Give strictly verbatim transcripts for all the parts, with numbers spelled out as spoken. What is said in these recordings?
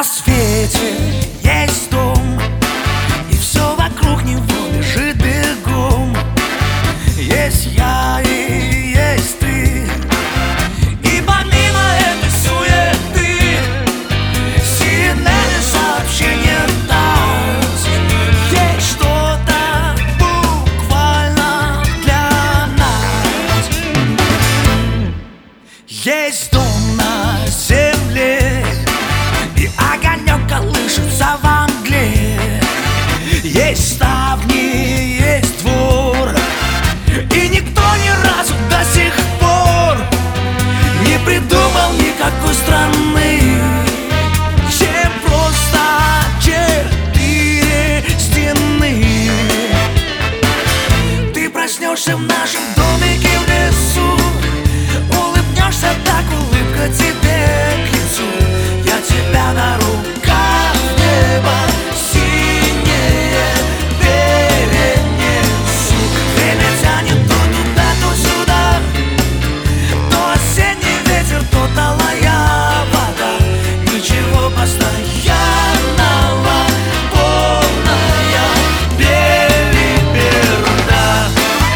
На свете есть дом, и все вокруг него бежит бегом. Есть я и есть ты, и помимо этой суеты сигнальные сообщения даст. Есть что-то буквально для нас. Есть дом на земле, и огонек колышется во мгле. Есть ставни, есть двор, и никто ни разу до сих пор не придумал никакой страны, чем просто четыре стены. Ты проснешься в нашем домике в лесу, улыбнешься так, улыбка тебе к лицу. Я тебя на руках в небо синее перенесу. Время тянет то туда, то сюда, то осенний ветер, то талая вода. Ничего постоянного, полная белиберда.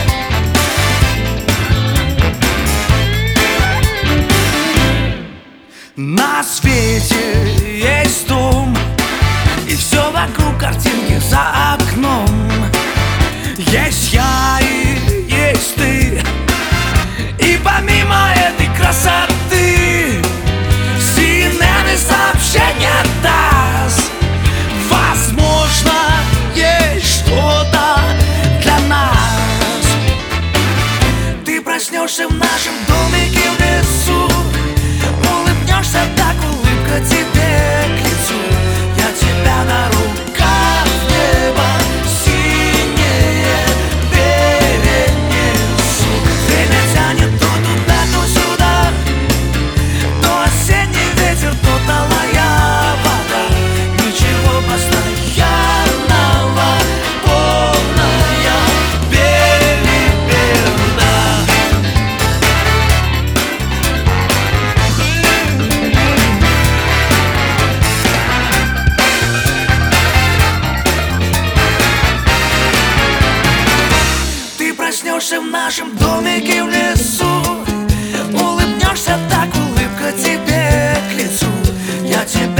На свете есть дом, и все вокруг картинки за окном. Есть я и есть ты, и помимо этой красоты сигнальные сообщения даст. Возможно, есть что-то для нас. Ты проснешься в нашем домике в лесу, улыбнешься так, улыбка тебе к лицу. Я тебя на руках в небо синее перенесу. Время тянет то туда, то сюда, то осенний ветер, то талая вода. Ничего постоянного, полная белиберда. Ты проснешься в нашем домике в лесу, улыбнешься так, улыбка тебе к лицу. Я тебя